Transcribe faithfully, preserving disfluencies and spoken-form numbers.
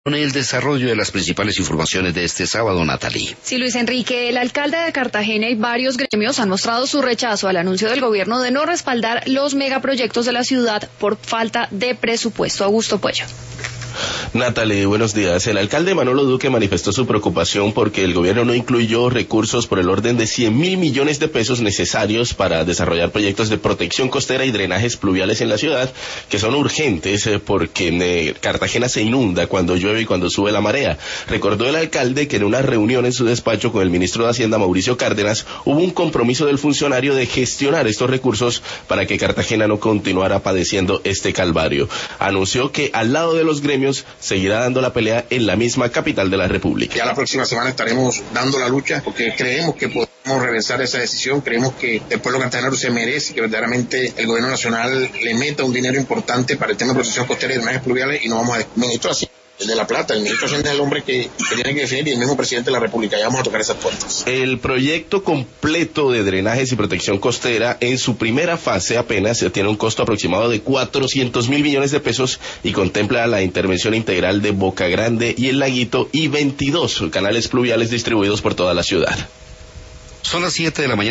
Con el desarrollo de las principales informaciones de este sábado, Natalie. Sí, Luis Enrique, el alcalde de Cartagena y varios gremios han mostrado su rechazo al anuncio del gobierno de no respaldar los megaproyectos de la ciudad por falta de presupuesto. Augusto Puello. Natalie, buenos días. El alcalde Manolo Duque manifestó su preocupación porque el gobierno no incluyó recursos por el orden de cien mil millones de pesos necesarios para desarrollar proyectos de protección costera y drenajes pluviales en la ciudad, que son urgentes porque eh, Cartagena se inunda cuando llueve y cuando sube la marea. Recordó el alcalde que en una reunión en su despacho con el ministro de Hacienda, Mauricio Cárdenas, hubo un compromiso del funcionario de gestionar estos recursos para que Cartagena no continuara padeciendo este calvario. Anunció que al lado de los gremios seguirá dando la pelea en la misma capital de la República. Ya la próxima semana estaremos dando la lucha porque creemos que podemos reversar esa decisión, creemos que el pueblo cartagenero se merece que verdaderamente el gobierno nacional le meta un dinero importante para el tema de protección costera y drenajes pluviales y no vamos a... Ministro así. El de La Plata, el ministro de Hacienda es el hombre que, que tiene que definir y el mismo presidente de la República. Ya vamos a tocar esas puertas. El proyecto completo de drenajes y protección costera en su primera fase apenas tiene un costo aproximado de cuatrocientos mil millones de pesos y contempla la intervención integral de Boca Grande y El Laguito y veintidós canales pluviales distribuidos por toda la ciudad. Son las siete de la mañana.